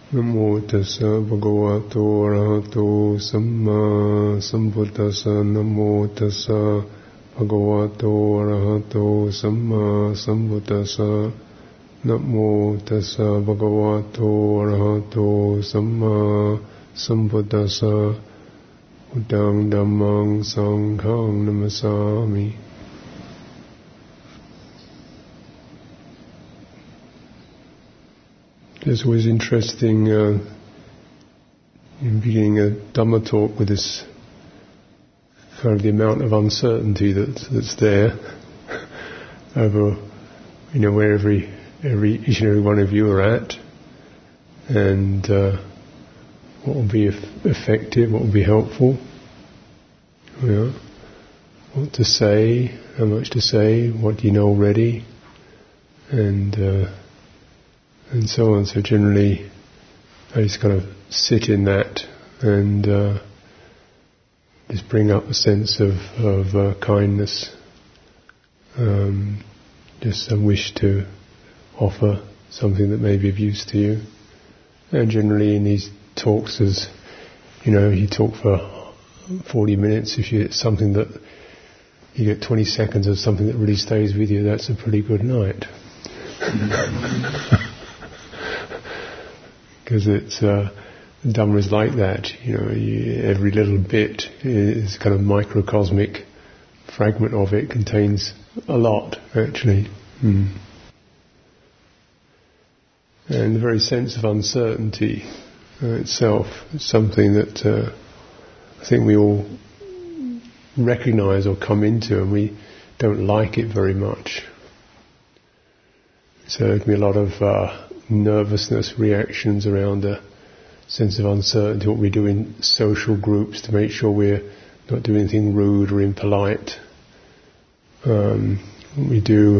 Namo tassa bhagavato arahato samma sambuddhassa. Namo tassa bhagavato arahato samma sambuddhassa. Namo tassa bhagavato arahato samma sambuddhassa. Buddhaṃ Dhammāṃ Sanghaṃ Namasāmi. It's always interesting in beginning a Dhamma talk with this kind of the amount of uncertainty that's there over, where each and every one of you are at, and what will be effective, what will be helpful, what to say, how much to say, what do you know already, and so on. So generally, I just kind of sit in that and just bring up a sense of kindness, just a wish to offer something that may be of use to you. And generally in these talks, as you talk for 40 minutes, if it's something that you get 20 seconds of something that really stays with you, that's a pretty good night. Because it's Dhamma is like that, every little bit is kind of microcosmic fragment of it contains a lot, actually. And the very sense of uncertainty itself is something that I think we all recognise or come into, and we don't like it very much. So there can be a lot of nervousness reactions around a sense of uncertainty, what we do in social groups to make sure we're not doing anything rude or impolite, what we do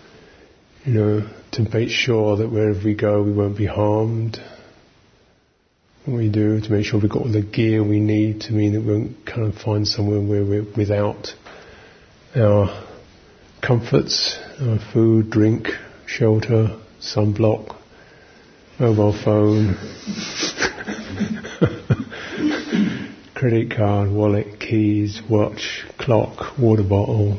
to make sure that wherever we go we won't be harmed, what we do to make sure we've got all the gear we need to mean that we won't kind of find somewhere where we're without our comforts, our food, drink, shelter, sunblock, mobile phone, credit card, wallet, keys, watch, clock, water bottle,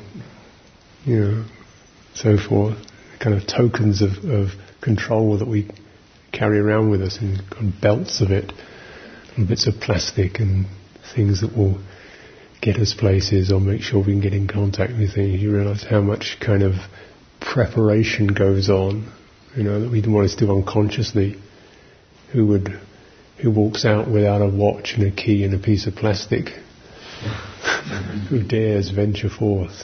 so forth. Kind of tokens of control that we carry around with us in kind of belts of it, little bits of plastic and things that will get us places or make sure we can get in contact with things. You realise how much kind of preparation goes on, that we want to do unconsciously. Who walks out without a watch and a key and a piece of plastic? Who dares venture forth?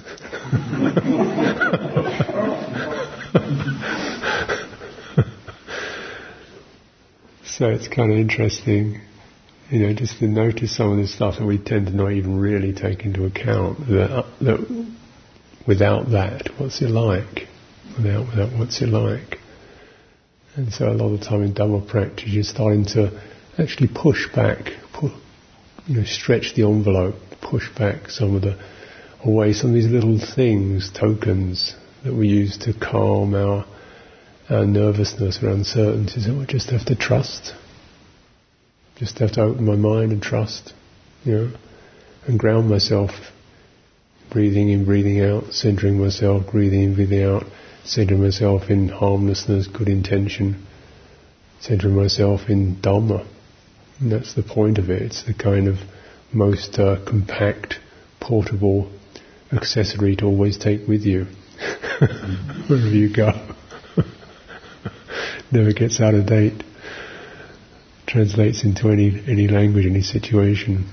So it's kind of interesting, just to notice some of the stuff that we tend to not even really take into account. That without that, what's it like? Without what's it like? And so a lot of the time in Dhamma practice, you're starting to actually push back, stretch the envelope, push back some of these little things, tokens that we use to calm our nervousness or uncertainties. And we just have to trust. Just have to open my mind and trust, and ground myself, breathing in, breathing out, centering myself, breathing in, breathing out, centering myself in harmlessness, good intention, centering myself in Dhamma. And that's the point of it. It's the kind of most compact, portable accessory to always take with you wherever you go. Never gets out of date. Translates into any language, any situation.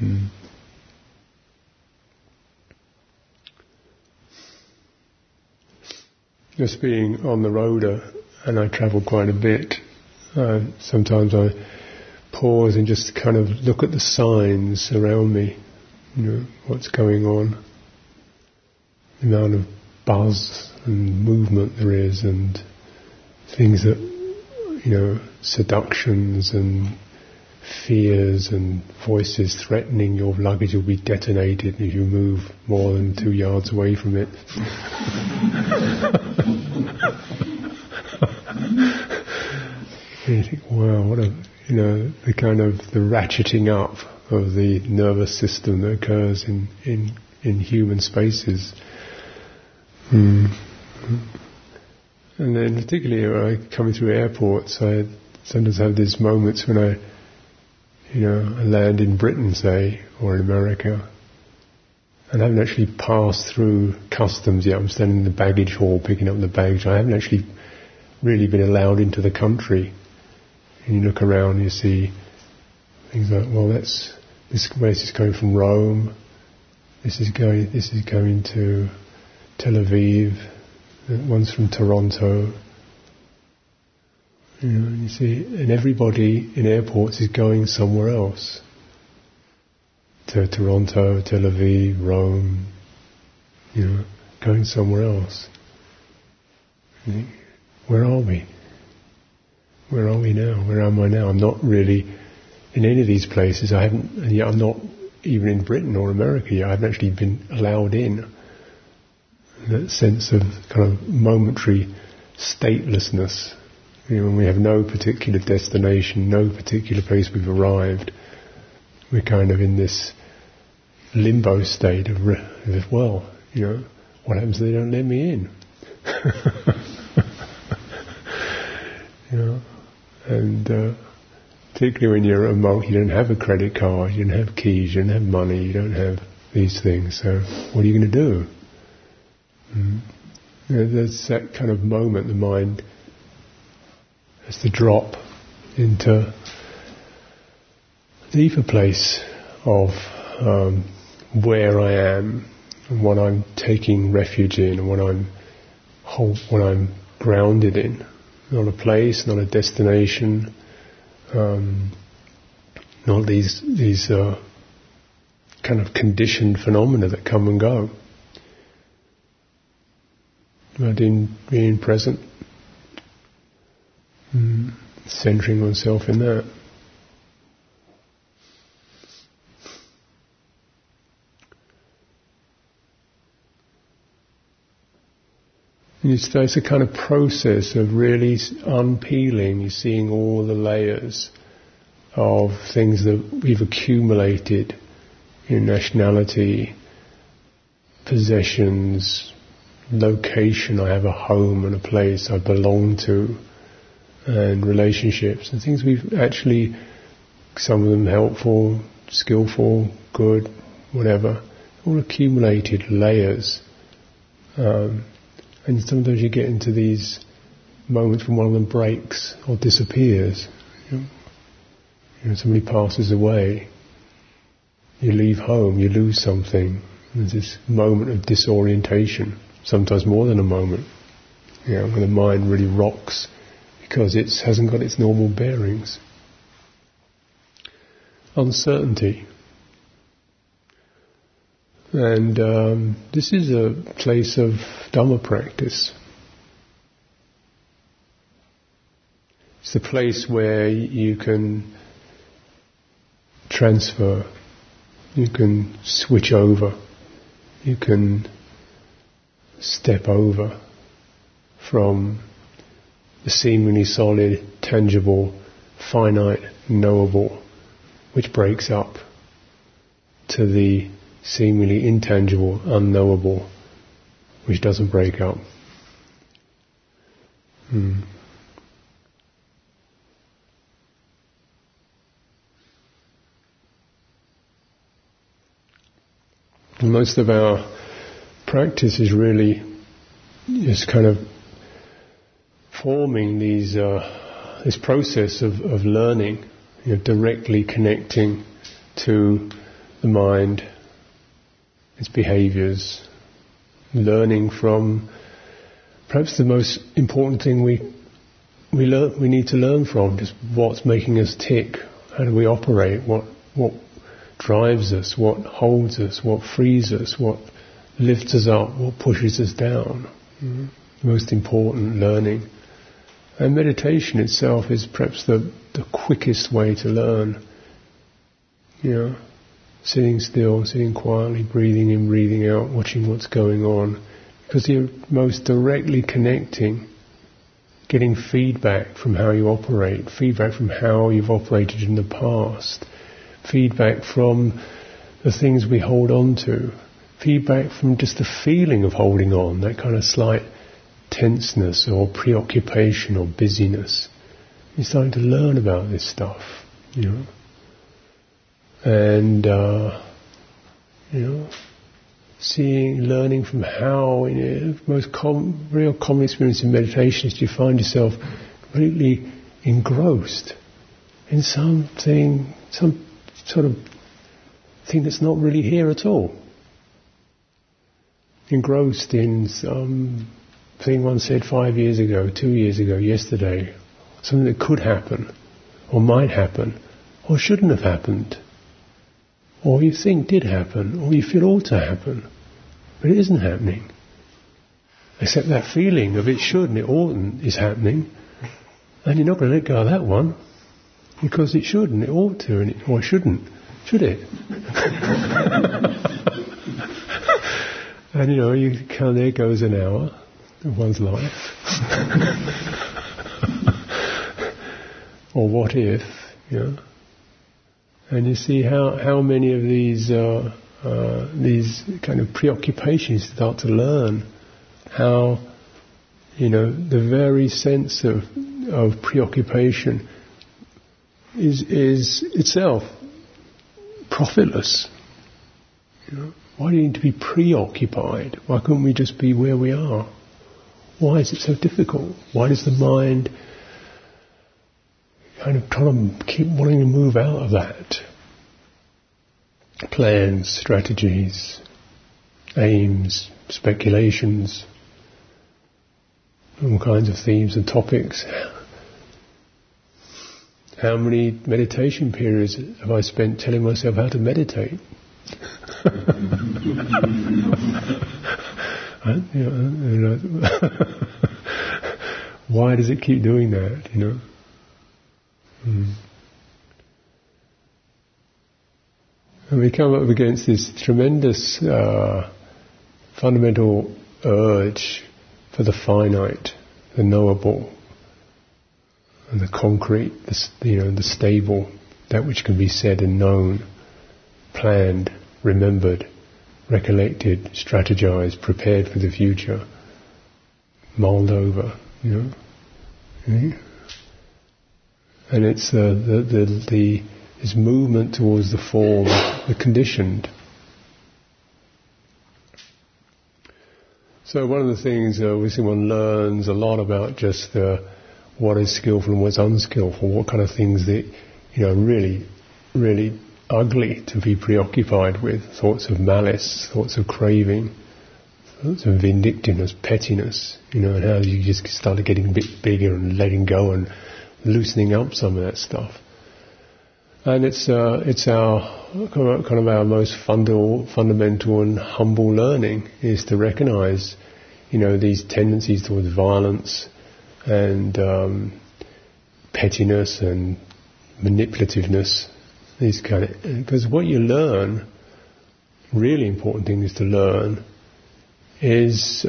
Just being on the road, and I travel quite a bit, sometimes I pause and just kind of look at the signs around me, what's going on, the amount of buzz and movement there is, and things that, seductions and fears and voices threatening your luggage will be detonated if you move more than 2 yards away from it. And you think, wow, what a, the kind of the ratcheting up of the nervous system that occurs in human spaces. And then particularly when I coming through airports, I sometimes have these moments when I land in Britain, say, or in America, and I haven't actually passed through customs yet. I'm standing in the baggage hall picking up the baggage. I haven't actually really been allowed into the country. And you look around and you see things like, well, this place is coming from Rome. This is going to Tel Aviv. One's from Toronto. And you see, and everybody in airports is going somewhere else. To Toronto, Tel Aviv, Rome, going somewhere else. Where are we? Where are we now? Where am I now? I'm not really in any of these places. And yet I'm not even in Britain or America yet. I haven't actually been allowed in. That sense of kind of momentary statelessness. When we have no particular destination, no particular place we've arrived, we're kind of in this limbo state of what happens if they don't let me in? And particularly when you're a monk, you don't have a credit card, you don't have keys, you don't have money, you don't have these things, so what are you going to do? There's that kind of moment the mind has to drop into a deeper place of where I am and what I'm taking refuge in and what I'm grounded in. Not a place, not a destination, not these kind of conditioned phenomena that come and go. But in being present, centering oneself in that. It's a kind of process of really unpeeling. You're seeing all the layers of things that we've accumulated in nationality, possessions, location. I have a home and a place I belong to, and relationships and things we've actually, some of them helpful, skillful, good, whatever, all accumulated layers. And sometimes you get into these moments when one of them breaks or disappears. Somebody passes away. You leave home, you lose something. There's this moment of disorientation, sometimes more than a moment. When the mind really rocks because it hasn't got its normal bearings. Uncertainty. And this is a place of Dhamma practice. It's the place where you can transfer, you can switch over, you can step over from the seemingly solid, tangible, finite, knowable, which breaks up, to the seemingly intangible, unknowable, which doesn't break up. And most of our practice is really just kind of forming this process of learning, directly connecting to the mind, its behaviours, learning from perhaps the most important thing we need to learn from, just what's making us tick, how do we operate, what drives us, what holds us, what frees us, what lifts us up, what pushes us down. The most important learning. And meditation itself is perhaps the quickest way to learn. Sitting still, sitting quietly, breathing in, breathing out, watching what's going on. Because you're most directly connecting getting feedback from how you operate, feedback from how you've operated in the past, feedback from the things we hold on to, feedback from just the feeling of holding on, that kind of slight tenseness or preoccupation or busyness. You're starting to learn about this stuff, and learning from how, most real common experience in meditation is you find yourself completely engrossed in something, some sort of thing that's not really here at all. Engrossed in some thing one said 5 years ago, 2 years ago, yesterday, something that could happen, or might happen, or shouldn't have happened, or you think did happen, or you feel ought to happen, but it isn't happening. Except that feeling of it should and it oughtn't is happening, and you're not going to let go of that one, because it should and it ought to, or it shouldn't, should it? And you count, there goes an hour of one's life. Or what if, and you see how many of these kind of preoccupations start to learn how, the very sense of preoccupation is itself profitless. Why do you need to be preoccupied? Why couldn't we just be where we are? Why is it so difficult? Why does the mind kind of trying to keep wanting to move out of that? Plans, strategies, aims, speculations, all kinds of themes and topics. How many meditation periods have I spent telling myself how to meditate? Why does it keep doing that, And we come up against this tremendous fundamental urge for the finite, the knowable, and the concrete, the stable, that which can be said and known, planned, remembered, recollected, strategized, prepared for the future, mulled over, And it's this movement towards the form, the conditioned. So one of the things obviously one learns a lot about just what is skillful and what's unskillful, what kind of things that really, really ugly to be preoccupied with, thoughts of malice, thoughts of craving, thoughts of vindictiveness, pettiness, and how you just started getting a bit bigger and letting go and loosening up some of that stuff. And it's our kind of our most fundamental and humble learning is to recognise, these tendencies towards violence and pettiness and manipulativeness. Because what you learn, really important thing is to learn, is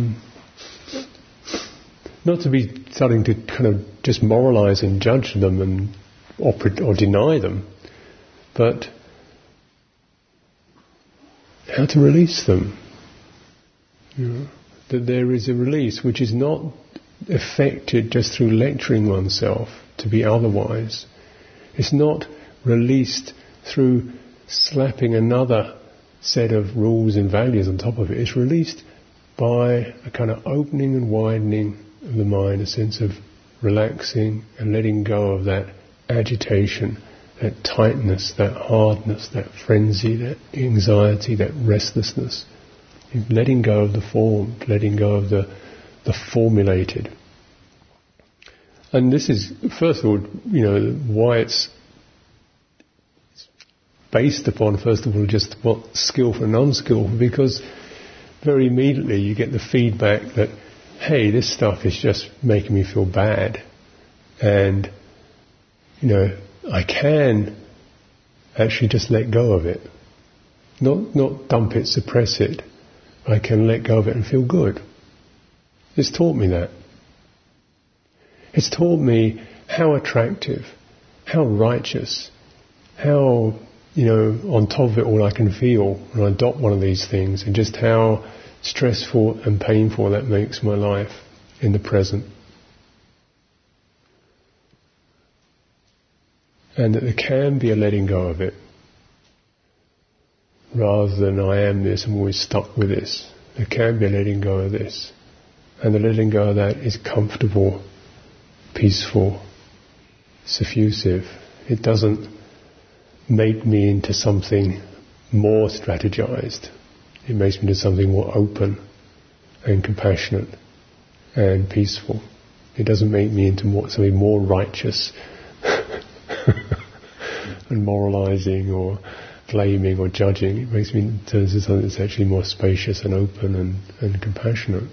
not to be starting to kind of just moralise and judge them or deny them, but how to release them. That there is a release which is not effected just through lecturing oneself to be otherwise. It's not released through slapping another set of rules and values on top of it. It's released by a kind of opening and widening of the mind, a sense of relaxing and letting go of that agitation, that tightness, that hardness, that frenzy, that anxiety, that restlessness. Letting go of the form, letting go of the formulated. And this is, first of all, why it's based upon, first of all, just what's skillful and unskillful, because very immediately you get the feedback that, hey, this stuff is just making me feel bad. And, I can actually just let go of it. Not dump it, suppress it. I can let go of it and feel good. It's taught me that. It's taught me how attractive, how righteous, how, on top of it all I can feel when I adopt one of these things, and just how stressful and painful that makes my life in the present. And that there can be a letting go of it, rather than I am this, I'm always stuck with this. There can be a letting go of this. And the letting go of that is comfortable, peaceful, suffusive. It doesn't make me into something more strategized. It makes me into something more open and compassionate and peaceful. It doesn't make me into something more righteous and moralizing or blaming or judging. It makes me into something that's actually more spacious and open and compassionate.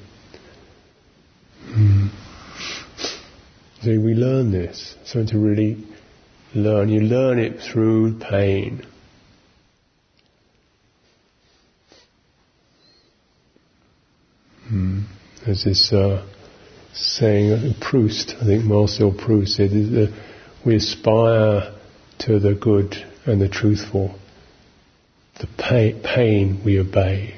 So we learn this. So to really learn, you learn it through pain. There's this saying, Proust, I think Marcel Proust said, we aspire to the good and the truthful. The pain we obey.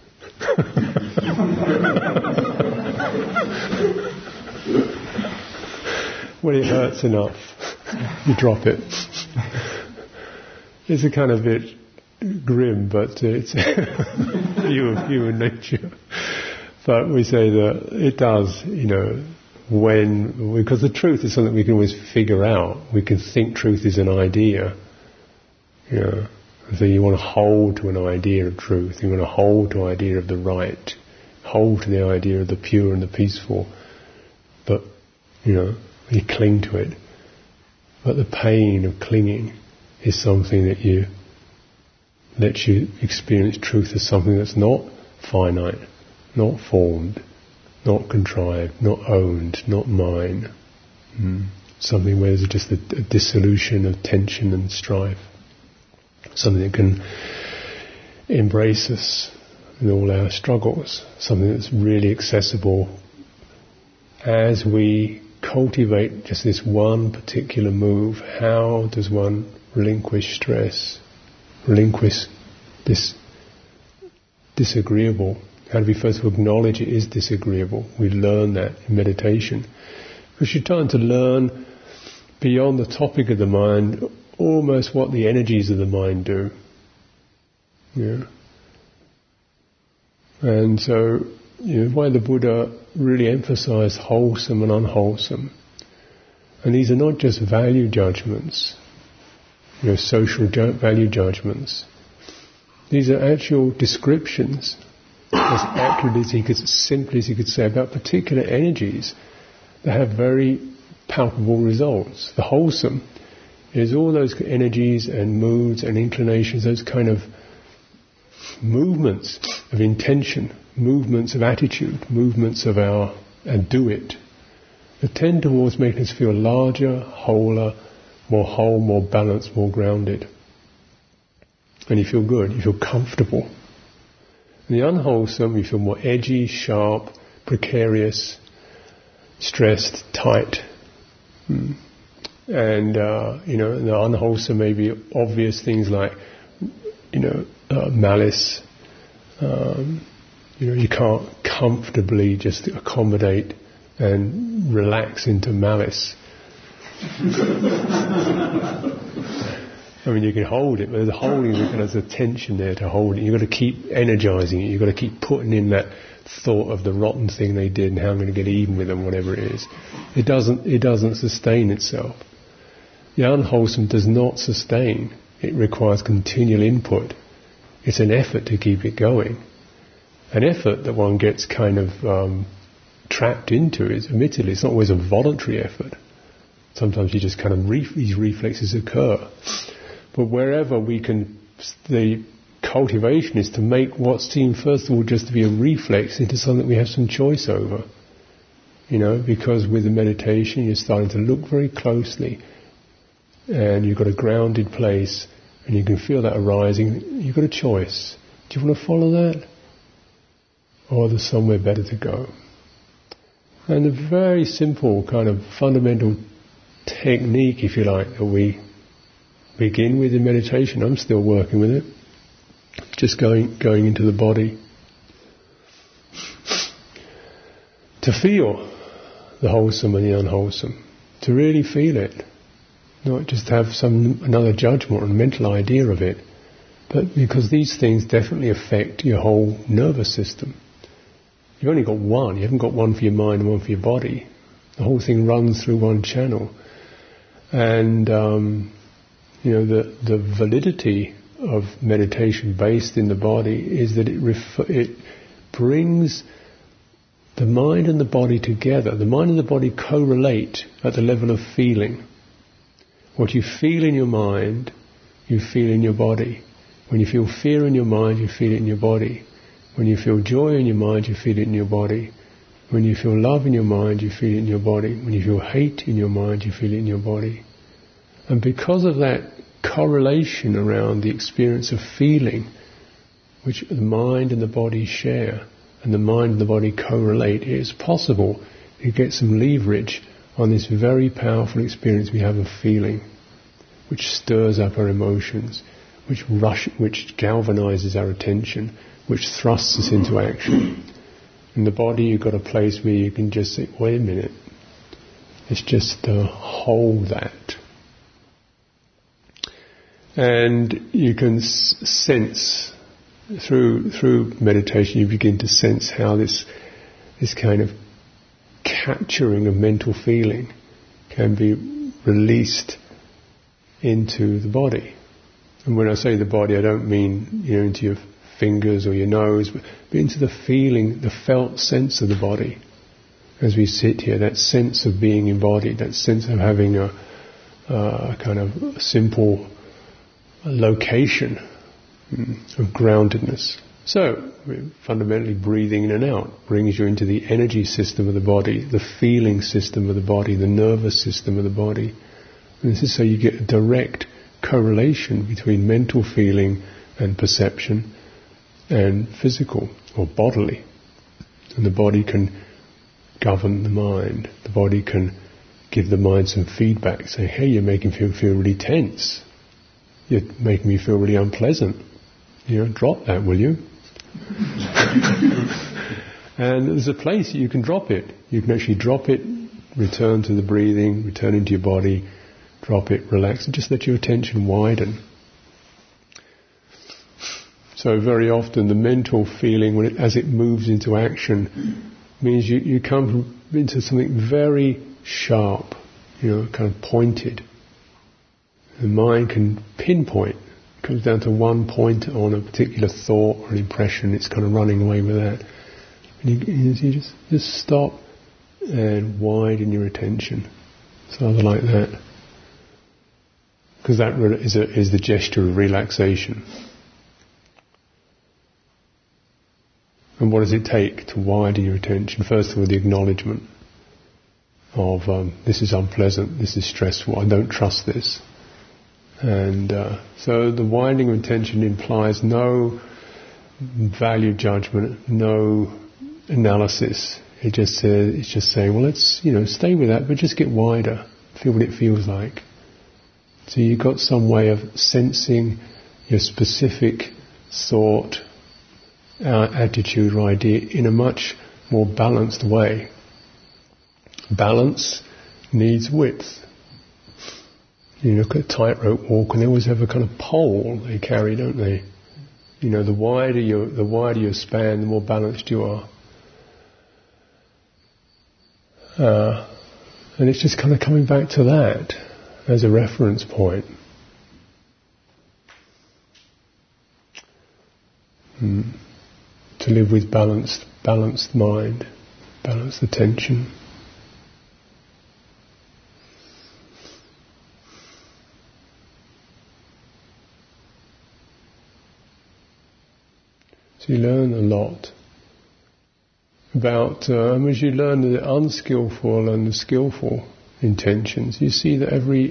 When it hurts enough, you drop it. It's a kind of bit grim, but it's view of human nature. But we say that it does, because the truth is something we can always figure out. We can think truth is an idea. So you want to hold to an idea of truth. You want to hold to an idea of the right. Hold to the idea of the pure and the peaceful. But, you cling to it. But the pain of clinging is something that lets you experience truth as something that's not finite, not formed, not contrived, not owned, not mine. Something where there's just a dissolution of tension and strife. Something that can embrace us in all our struggles. Something that's really accessible as we cultivate just this one particular move. How does one relinquish stress? Relinquish this disagreeable? How do we first of all acknowledge it is disagreeable? We learn that in meditation. Because you're trying to learn beyond the topic of the mind almost what the energies of the mind do. And so, why the Buddha really emphasized wholesome and unwholesome. And these are not just value judgments, social value judgments. These are actual descriptions, as accurately as simply as he could say, about particular energies that have very palpable results. The wholesome is all those energies and moods and inclinations, those kind of movements of intention, movements of attitude, movements of our do it, that tend towards making us feel larger, wholer, more whole, more balanced, more grounded. And you feel good, you feel comfortable. And the unwholesome, you feel more edgy, sharp, precarious, stressed, tight. And, the unwholesome may be obvious things like, malice. You can't comfortably just accommodate and relax into malice. I mean, you can hold it, but there's there's a tension there to hold it. You've got to keep energizing it. You've got to keep putting in that thought of the rotten thing they did and how I'm going to get even with them, whatever it is. It doesn't sustain itself. The unwholesome does not sustain. It requires continual input. It's an effort to keep it going. An effort that one gets kind of trapped into is, admittedly, it's not always a voluntary effort. Sometimes you just kind of these reflexes occur. But wherever we can, the cultivation is to make what seemed first of all just to be a reflex into something we have some choice over. Because with the meditation you're starting to look very closely and you've got a grounded place and you can feel that arising. You've got a choice. Do you want to follow that? Or there's somewhere better to go? And a very simple kind of fundamental technique, if you like, that we begin with in meditation. I'm still working with it. Just going into the body. To feel the wholesome and the unwholesome. To really feel it. Not just have another judgment or a mental idea of it. But because these things definitely affect your whole nervous system. You've only got one. You haven't got one for your mind and one for your body. The whole thing runs through one channel. And, the validity of meditation based in the body is that it brings the mind and the body together. The mind and the body correlate at the level of feeling. What you feel in your mind, you feel in your body. When you feel fear in your mind, you feel it in your body. When you feel joy in your mind, you feel it in your body. When you feel love in your mind, you feel it in your body. When you feel hate in your mind, you feel it in your body. And because of that correlation around the experience of feeling, which the mind and the body share, and the mind and the body correlate, it is possible to get some leverage on this very powerful experience we have of feeling, which stirs up our emotions, which galvanizes our attention, which thrusts us into action. In the body, you've got a place where you can just say, wait a minute, let's just hold that. And you can sense, through meditation, you begin to sense how this kind of capturing of mental feeling can be released into the body. And when I say the body, I don't mean into your fingers or your nose, but into the feeling, the felt sense of the body. As we sit here, that sense of being embodied, that sense of having a kind of simple location of groundedness. So, fundamentally breathing in and out brings you into the energy system of the body, the feeling system of the body, the nervous system of the body. And this is so you get a direct correlation between mental feeling and perception and physical or bodily. And the body can govern the mind. The body can give the mind some feedback, say, hey, you're making me feel really tense. You're making me feel really unpleasant. Drop that, will you? And there's a place you can drop it. You can actually drop it, return to the breathing, return into your body, drop it, relax, and just let your attention widen. So very often the mental feeling, as it moves into action, means you come into something very sharp, kind of pointed. The mind can pinpoint. It comes down to one point on a particular thought or an impression. It's kind of running away with that. And you just stop and widen your attention. So either like that. Because that is the gesture of relaxation. And what does it take to widen your attention? First of all, the acknowledgement of this is unpleasant, this is stressful, I don't trust this. And so the widening of attention implies no value judgment, no analysis. It's just saying, well, let's stay with that, but just get wider, feel what it feels like. So you've got some way of sensing your specific thought, attitude or idea in a much more balanced way. Balance needs width. You look at a tightrope walk and they always have a kind of pole they carry, don't they? The wider your span, the more balanced you are. And it's just kind of coming back to that as a reference point. To live with balanced mind, balanced attention. So you learn a lot about, as you learn the unskillful and the skillful intentions, you see that every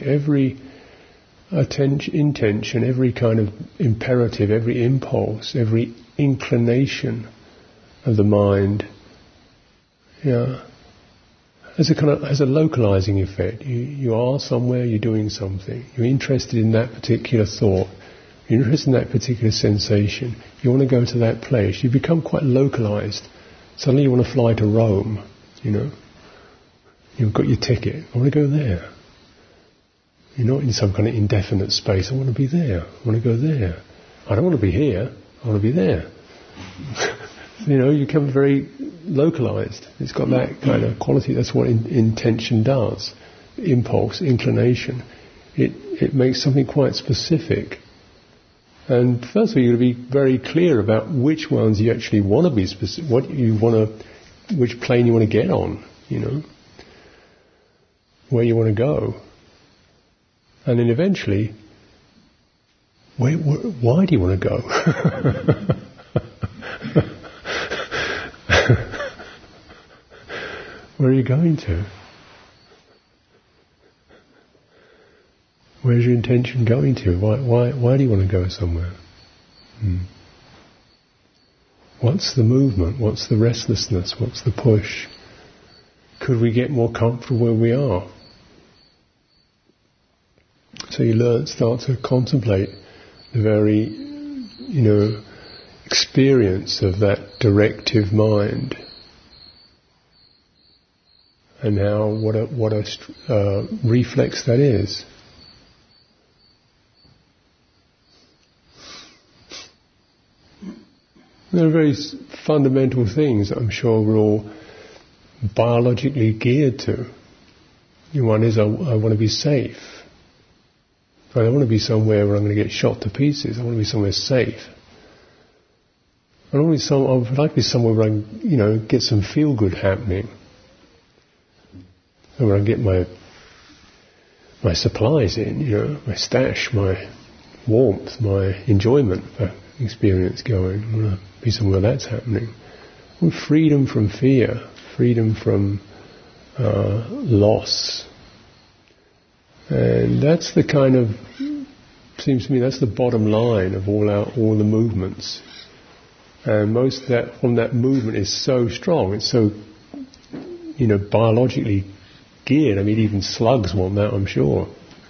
intention, every kind of imperative, every impulse, every inclination of the mind, has a localizing effect. You are somewhere, you're doing something, you're interested in that particular thought, you're interested in that particular sensation, you want to go to that place, you become quite localized. Suddenly you want to fly to Rome, You've got your ticket, I want to go there. You're not in some kind of indefinite space, I want to be there, I want to go there. I don't want to be here, I want to be there. You become very localized. It's got that kind of quality. That's what intention does. Impulse, inclination. It makes something quite specific. And first of all, you've got to be very clear about which ones you actually want to be specific, which plane you want to get on, where you want to go. And then eventually, why do you want to go? Where are you going to? Where's your intention going to? Why do you want to go somewhere? What's the movement? What's the restlessness? What's the push? Could we get more comfortable where we are? So you start to contemplate the very, experience of that directive mind. And what a reflex that is. There are very fundamental things that I'm sure we're all biologically geared to. One is I want to be safe. I don't want to be somewhere where I'm going to get shot to pieces. I want to be somewhere safe. I would like to be somewhere where I can, get some feel good happening. And where I get my supplies in, my stash, my warmth, my enjoyment experience going. I want to be somewhere that's happening. I want freedom from fear, freedom from loss. And that's the kind of, seems to me, that's the bottom line of all the movements. And most of that, from that movement is so strong, it's so, biologically geared. I mean, even slugs want that, I'm sure.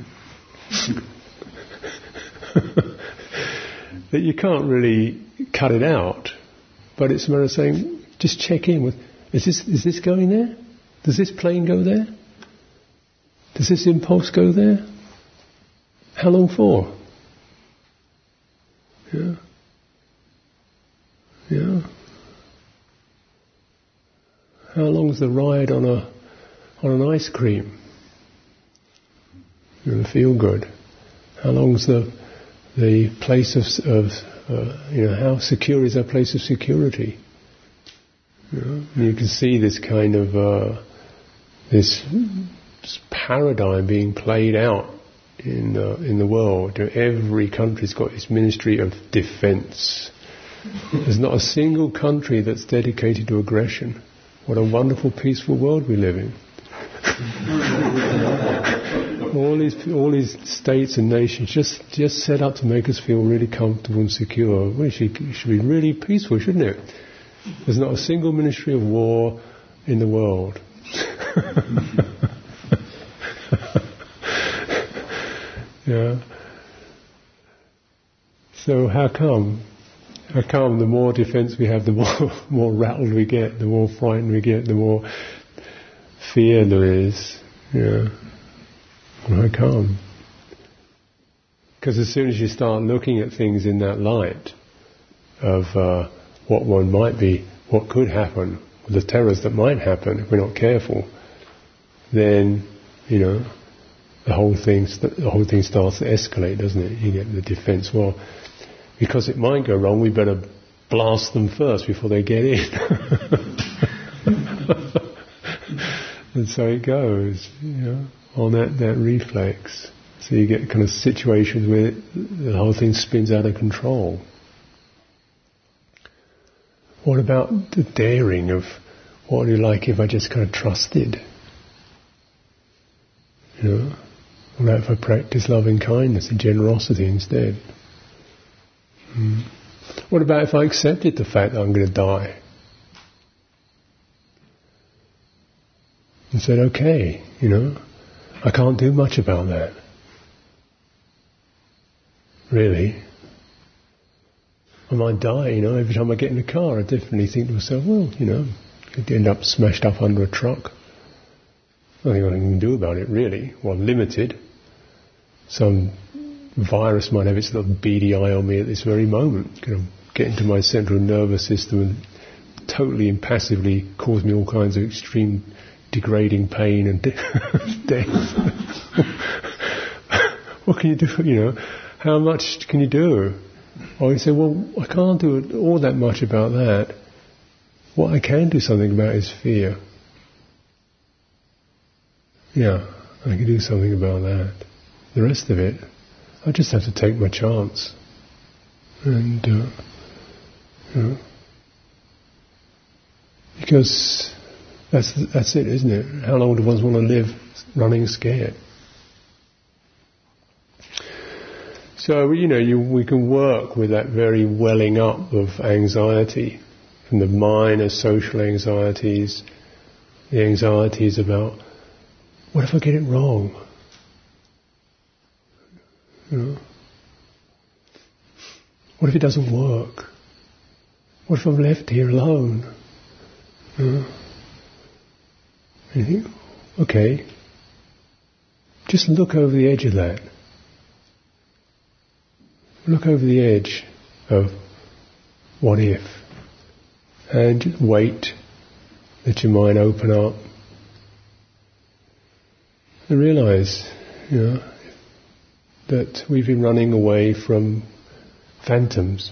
That you can't really cut it out. But it's a matter of saying, just check in with, is this going there? Does this plane go there? Does this impulse go there? How long for? Yeah. How long's the ride on an ice cream? Feel good. How long's the place of how secure is that place of security? You can see this kind of this paradigm being played out in the world. Every country's got its Ministry of Defence. There's not a single country that's dedicated to aggression. What a wonderful, peaceful world we live in. all these states and nations just set up to make us feel really comfortable and secure. Well, it should be really peaceful, shouldn't it? There's not a single ministry of war in the world. Yeah. So how come? How come the more defence we have, the more rattled we get, the more frightened we get, the more fear there is? Yeah. How come? Because as soon as you start looking at things in that light of what one might be, what could happen, the terrors that might happen if we're not careful, then the whole thing starts to escalate, doesn't it? You get the defence. Well, because it might go wrong, we better blast them first before they get in. And so it goes, on that reflex. So you get kind of situations where the whole thing spins out of control. What about the daring of what would it be like if I just kind of trusted? What about if I practice loving kindness and generosity instead? What about if I accepted the fact that I'm going to die? and said, okay, I can't do much about that. Really. I might die, every time I get in the car I definitely think to myself, well, could end up smashed up under a truck. Nothing I can do about it, really. Well, limited. Some virus might have its little beady eye on me at this very moment. Get into my central nervous system and totally impassively cause me all kinds of extreme degrading pain and death. What can you do, How much can you do? Or you say, well, I can't do all that much about that. What I can do something about is fear. Yeah, I can do something about that. The rest of it, I just have to take my chance. And, because that's it, isn't it? How long do one want to live running scared? So, we can work with that very welling up of anxiety, from the minor social anxieties, the anxieties about, what if I get it wrong? What if it doesn't work? What if I'm left here alone? And you think, okay, just look over the edge of that. Look over the edge of what if, and just wait, let your mind open up, and realize, that we've been running away from phantoms.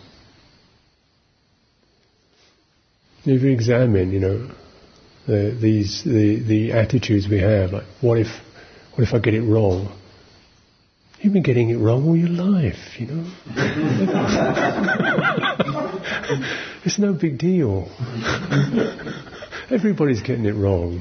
If you examine, the attitudes we have, like what if I get it wrong? You've been getting it wrong all your life, It's no big deal. Everybody's getting it wrong.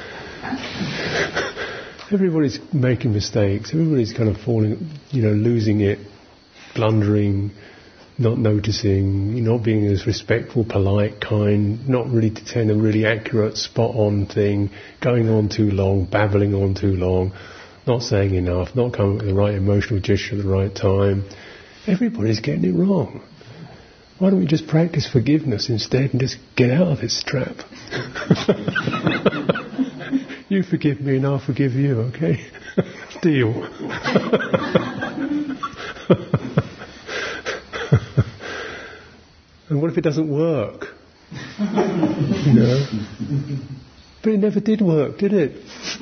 Everybody's making mistakes. Everybody's kind of falling, losing it, blundering, not noticing, not being as respectful, polite, kind, not really telling a really accurate, spot-on thing, going on too long, babbling on too long, not saying enough, not coming with the right emotional gesture at the right time. Everybody's getting it wrong. Why don't we just practice forgiveness instead and just get out of this trap? You forgive me and I'll forgive you, okay? Deal. And what if it doesn't work? But it never did work, did it?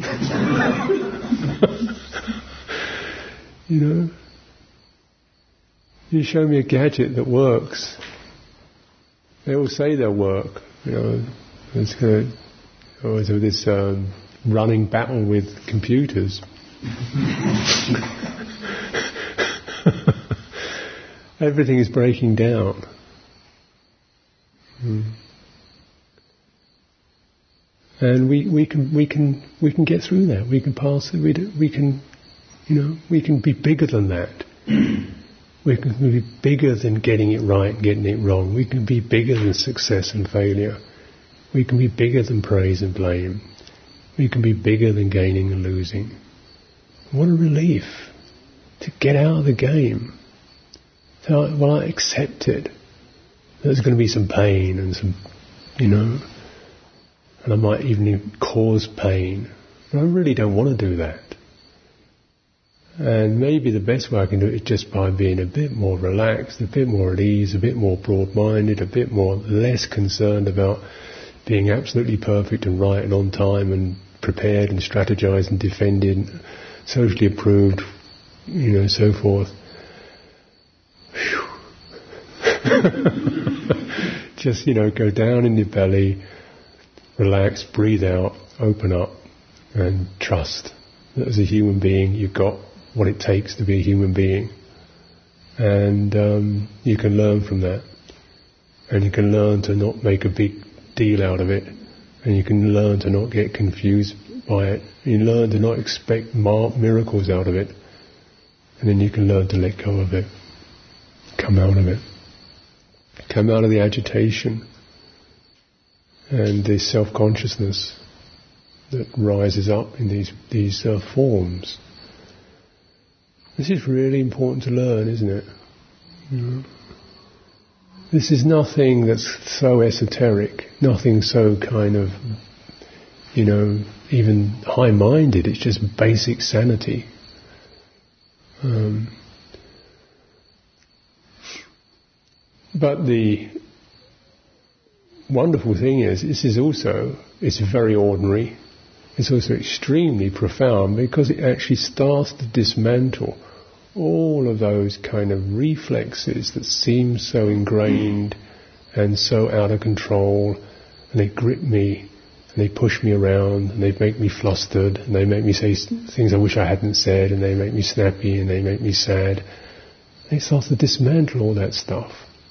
You show me a gadget that works. They all say they'll work. It's kind of always this running battle with computers. Everything is breaking down. And we can get through that. We can pass it. We can be bigger than that. We can be bigger than getting it right and getting it wrong. We can be bigger than success and failure. We can be bigger than praise and blame. We can be bigger than gaining and losing. What a relief to get out of the game. So, I accept it. There's going to be some pain and some, and I might even cause pain. But I really don't want to do that. And maybe the best way I can do it is just by being a bit more relaxed, a bit more at ease, a bit more broad-minded, a bit more less concerned about being absolutely perfect and right and on time and prepared and strategized and defended, socially approved, so forth. Just, go down in your belly, relax, breathe out, open up, and trust that as a human being you've got what it takes to be a human being. And you can learn from that. And you can learn to not make a big deal out of it. And you can learn to not get confused by it. You learn to not expect miracles out of it. And then you can learn to let go of it. Come out of it. Come out of the agitation and the self-consciousness that rises up in these forms. This is really important to learn, isn't it? You know? This is nothing that's so esoteric, nothing so kind of, even high-minded. It's just basic sanity. But the wonderful thing is, it's very ordinary. It's also extremely profound because it actually starts to dismantle all of those kind of reflexes that seem so ingrained and so out of control, and they grip me, and they push me around, and they make me flustered, and they make me say things I wish I hadn't said, and they make me snappy, and they make me sad. And it starts to dismantle all that stuff.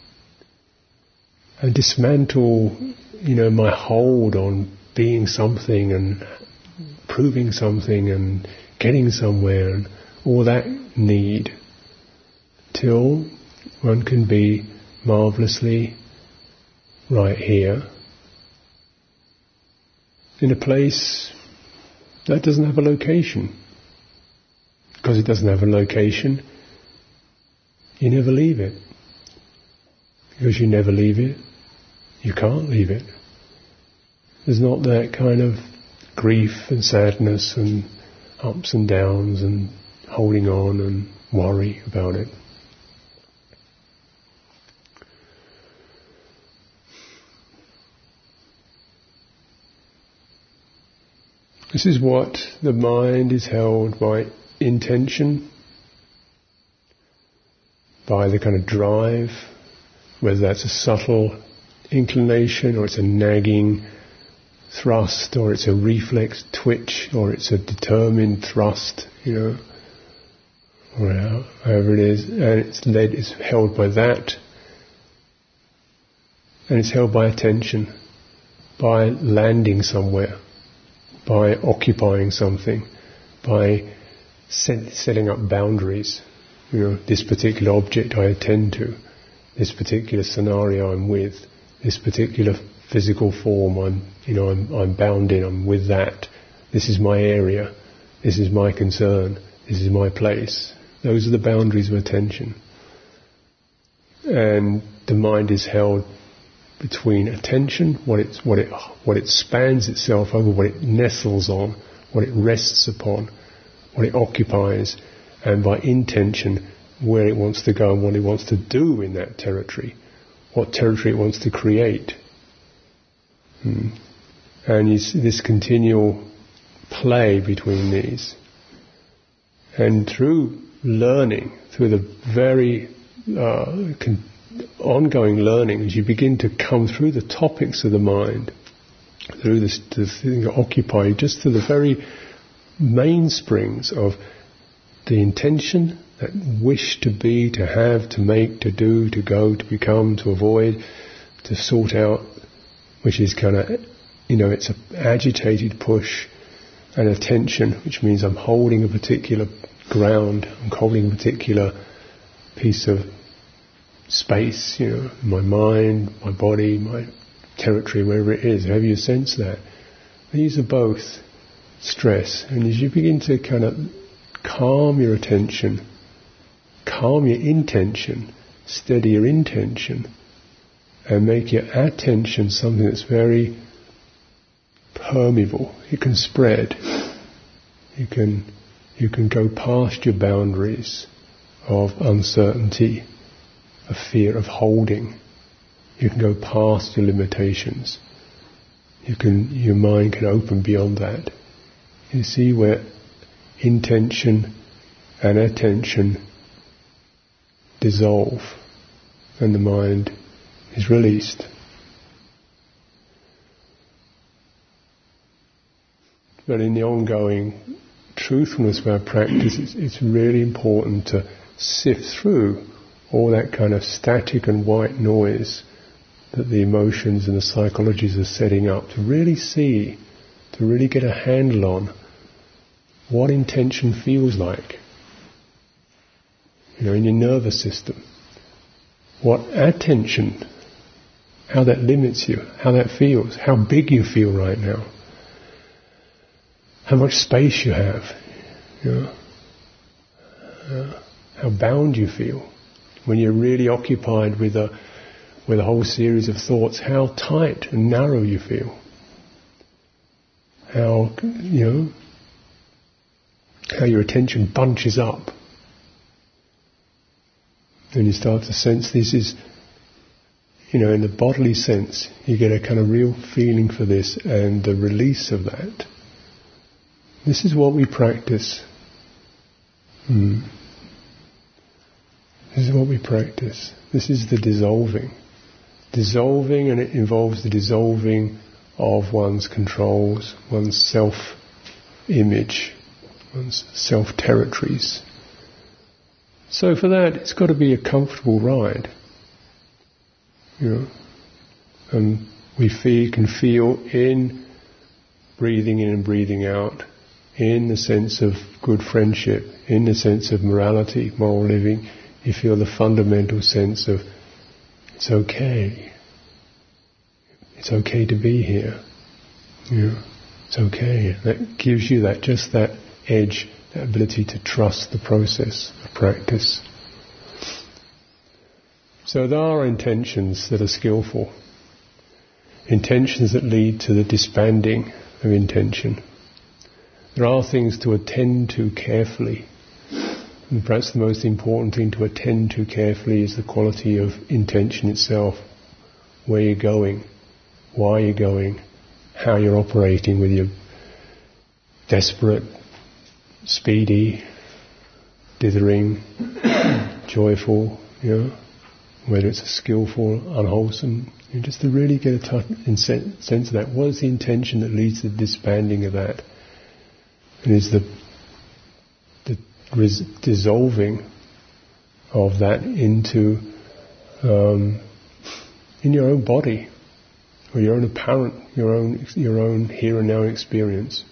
And dismantle, my hold on being something and proving something and getting somewhere and all that need, till one can be marvellously right here in a place that doesn't have a location. Because it doesn't have a location, you never leave it. Because you never leave it, you can't leave it. There's not that kind of grief and sadness and ups and downs and holding on and worry about it. This is what the mind is held by intention, by the kind of drive, whether that's a subtle inclination or it's a nagging thrust or it's a reflex twitch or it's a determined thrust, or however it is, and it's held by that, and it's held by attention, by landing somewhere, by occupying something, by setting up boundaries. This particular object I attend to, this particular scenario I'm with, this particular physical form I'm bound in, I'm with that. This is my area, this is my concern, this is my place. Those are the boundaries of attention. And the mind is held between attention, what it spans itself over, what it nestles on, what it rests upon, what it occupies, and by intention, where it wants to go and what it wants to do in that territory, what territory it wants to create. And it's this continual play between these. And through learning, through the very ongoing learning, as you begin to come through the topics of the mind, through the thing that occupy you, just to the very mainsprings of the intention, that wish to be, to have, to make, to do, to go, to become, to avoid, to sort out, which is kind of, it's an agitated push, and attention, which means I'm holding a particular ground, I'm holding a particular piece of space, my mind, my body, my territory, wherever it is, however you sense that. These are both stress. And as you begin to kind of calm your attention, calm your intention, steady your intention, and make your attention something that's very permeable. It can spread. You can go past your boundaries of uncertainty, of fear, of holding. You can go past your limitations. Your mind can open beyond that. You see where intention and attention dissolve and the mind is released. But in the ongoing truthfulness of our practice, it's really important to sift through all that kind of static and white noise that the emotions and the psychologies are setting up, to really see, to really get a handle on what intention feels like, in your nervous system. What attention, how that limits you, how that feels, how big you feel right now. how much space you have, you know, how bound you feel. When you're really occupied with a whole series of thoughts, how tight and narrow you feel. How, you know, how your attention bunches up. And you start to sense this is, you know, in the bodily sense, you get a kind of real feeling for this and the release of that. This is what we practice. This is what we practice. This is the dissolving. Dissolving, and it involves the dissolving of one's controls, one's self-image, one's self-territories. So for that, it's got to be a comfortable ride. You know, and we can feel in breathing in and breathing out, in the sense of good friendship, in the sense of morality, moral living, you feel the fundamental sense of it's okay. It's okay to be here. You know, it's okay. That gives you that edge, that ability to trust the process of practice. So there are intentions that are skillful, intentions that lead to the disbanding of intention. There are things to attend to carefully, and perhaps the most important thing to attend to carefully is the quality of intention itself, where you're going, why you're going, how you're operating with your desperate, speedy, dithering, joyful, you know, whether it's a skillful, unwholesome, just to really get a sense of that. What is the intention that leads to the disbanding of that? And is the dissolving of that into in your own body, or your own apparent, your own here and now experience.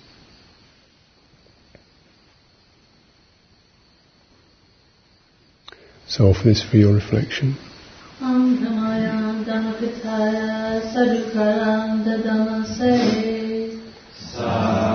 So offer this for your reflection. Dhammayam Dhamapithaya Sadhukaram Dadamase